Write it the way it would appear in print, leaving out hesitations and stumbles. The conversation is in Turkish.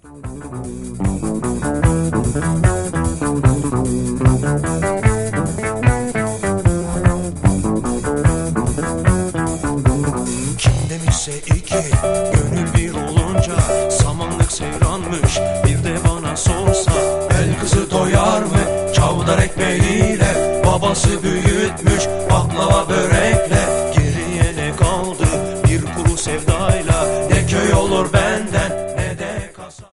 Kim demişse iki, gönül bir olunca samanlık seyranmış. Bir de bana sorsa, el kızı doyar mı çavdar ekmeğiyle? Babası büyütmüş